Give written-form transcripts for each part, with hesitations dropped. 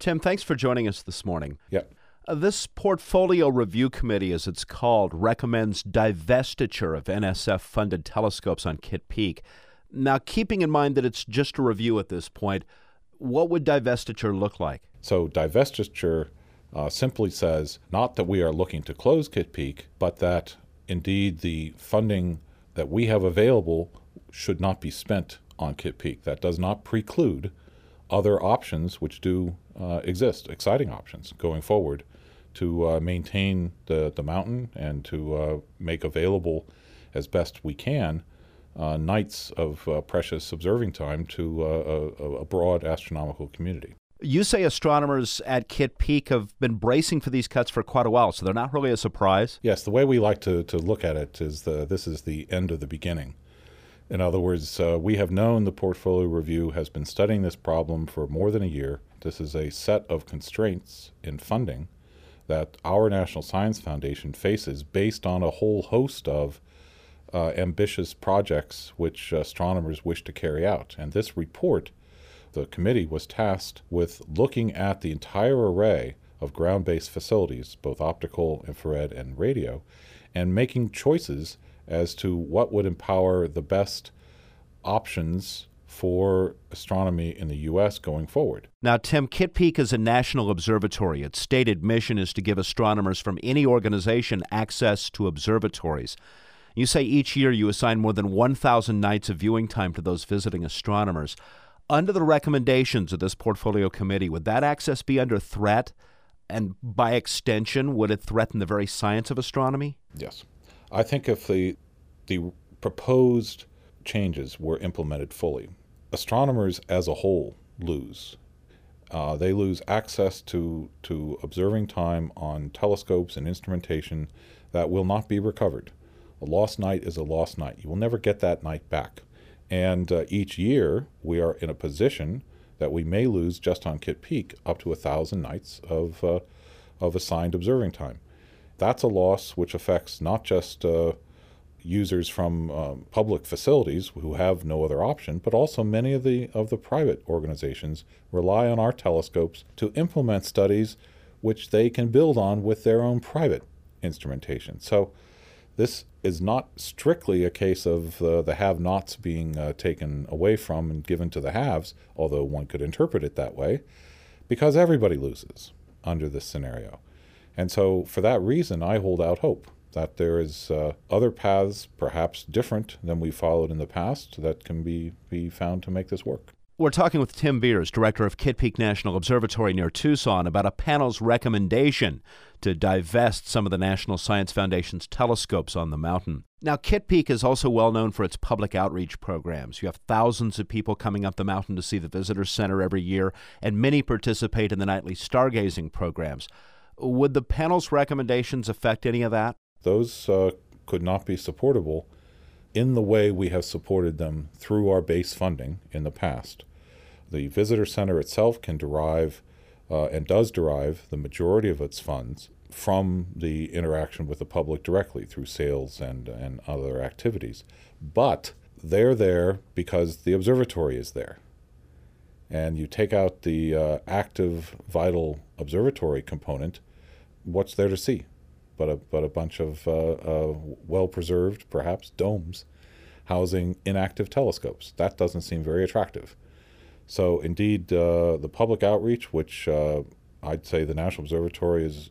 Tim, thanks for joining us this morning. Yep. This Portfolio Review Committee, as it's called, recommends divestiture of NSF-funded telescopes on Kitt Peak. Now, keeping in mind that it's just a review at this point, what would divestiture look like? So divestiture simply says not that we are looking to close Kitt Peak, but that indeed the funding that we have available should not be spent on Kitt Peak. That does not preclude other options which do exist, exciting options going forward to maintain the mountain and to make available as best we can nights of precious observing time to a broad astronomical community. You say astronomers at Kitt Peak have been bracing for these cuts for quite a while, so they're not really a surprise? Yes, the way we like to look at it is this is the end of the beginning. In other words, we have known the Portfolio Review has been studying this problem for more than a year. This is a set of constraints in funding that our National Science Foundation faces based on a whole host of ambitious projects which astronomers wish to carry out. And this report, the committee was tasked with looking at the entire array of ground-based facilities, both optical, infrared, and radio, and making choices as to what would empower the best options for astronomy in the U.S. going forward. Now, Tim, Kitt Peak is a national observatory. Its stated mission is to give astronomers from any organization access to observatories. You say each year you assign more than 1,000 nights of viewing time to those visiting astronomers. Under the recommendations of this portfolio committee, would that access be under threat? And by extension, would it threaten the very science of astronomy? Yes. I think if the proposed changes were implemented fully, astronomers as a whole lose. They lose access to observing time on telescopes and instrumentation that will not be recovered. A lost night is a lost night. You will never get that night back. And each year, we are in a position that we may lose just on Kitt Peak up to 1,000 nights of assigned observing time. That's a loss which affects not just users from public facilities who have no other option, but also many of the private organizations rely on our telescopes to implement studies which they can build on with their own private instrumentation. So this is not strictly a case of the have-nots being taken away from and given to the haves, although one could interpret it that way, because everybody loses under this scenario. And so for that reason, I hold out hope that there is other paths, perhaps different than we followed in the past, that can be found to make this work. We're talking with Tim Beers, director of Kitt Peak National Observatory near Tucson, about a panel's recommendation to divest some of the National Science Foundation's telescopes on the mountain. Now, Kitt Peak is also well known for its public outreach programs. You have thousands of people coming up the mountain to see the Visitor Center every year, and many participate in the nightly stargazing programs. Would the panel's recommendations affect any of that? Those could not be supportable in the way we have supported them through our base funding in the past. The Visitor Center itself can derive and does derive the majority of its funds from the interaction with the public directly through sales and other activities. But they're there because the observatory is there. And you take out the active, vital observatory component, what's there to see? But a bunch of well-preserved, perhaps, domes housing inactive telescopes. That doesn't seem very attractive. So indeed, the public outreach, which I'd say the National Observatory is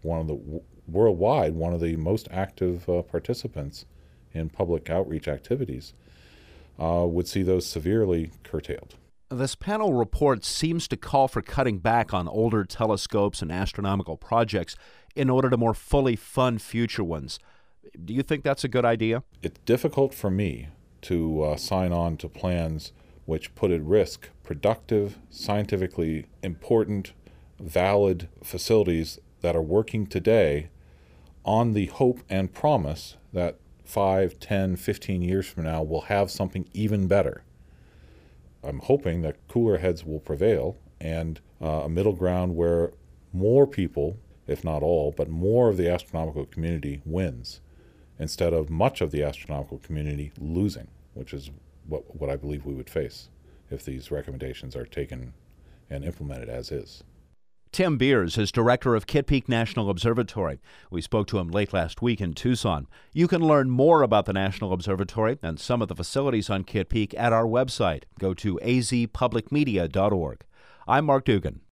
worldwide one of the most active participants in public outreach activities, would see those severely curtailed. This panel report seems to call for cutting back on older telescopes and astronomical projects in order to more fully fund future ones. Do you think that's a good idea? It's difficult for me to sign on to plans which put at risk productive, scientifically important, valid facilities that are working today on the hope and promise that 5, 10, 15 years from now we'll have something even better. I'm hoping that cooler heads will prevail and a middle ground where more people, if not all, but more of the astronomical community wins instead of much of the astronomical community losing, which is what I believe we would face if these recommendations are taken and implemented as is. Tim Beers is director of Kitt Peak National Observatory. We spoke to him late last week in Tucson. You can learn more about the National Observatory and some of the facilities on Kitt Peak at our website. Go to azpublicmedia.org. I'm Mark Dugan.